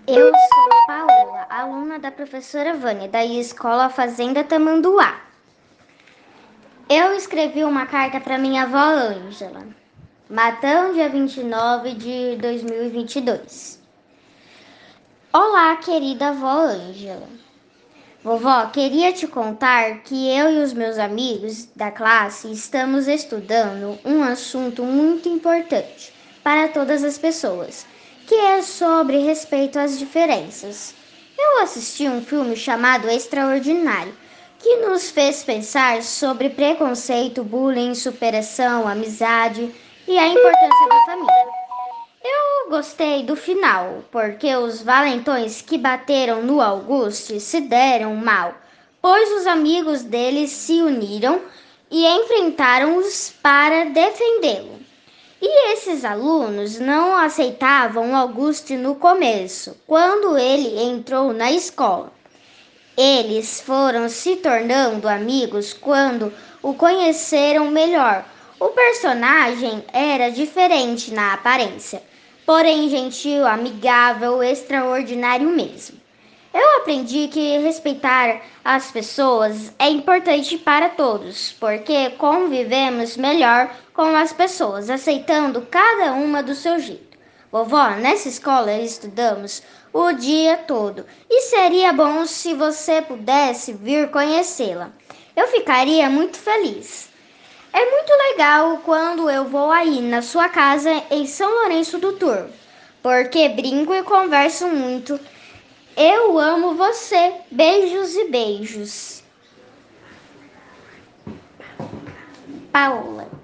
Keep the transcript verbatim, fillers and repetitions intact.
Eu sou Paola, aluna da professora Vânia, da Escola Fazenda Tamanduá. Eu escrevi uma carta para minha avó Ângela. Matão, dia vinte e nove de dois mil e vinte e dois. Olá, querida avó Ângela. Vovó, queria te contar que eu e os meus amigos da classe estamos estudando um assunto muito importante para todas as pessoas, que é sobre respeito às diferenças. Eu assisti um filme chamado Extraordinário, que nos fez pensar sobre preconceito, bullying, superação, amizade e a importância da família. Eu gostei do final, porque os valentões que bateram no Auguste se deram mal, pois os amigos dele se uniram e enfrentaram-os para defendê-lo. E esses alunos não aceitavam Auguste no começo, quando ele entrou na escola. Eles foram se tornando amigos quando o conheceram melhor. O personagem era diferente na aparência, porém gentil, amigável, extraordinário mesmo. Eu aprendi que respeitar as pessoas é importante para todos, porque convivemos melhor com as pessoas, aceitando cada uma do seu jeito. Vovó, nessa escola estudamos o dia todo e seria bom se você pudesse vir conhecê-la. Eu ficaria muito feliz. É muito legal quando eu vou aí na sua casa em São Lourenço do Turvo, porque brinco e converso muito. Eu amo você. Beijos e beijos. Paola.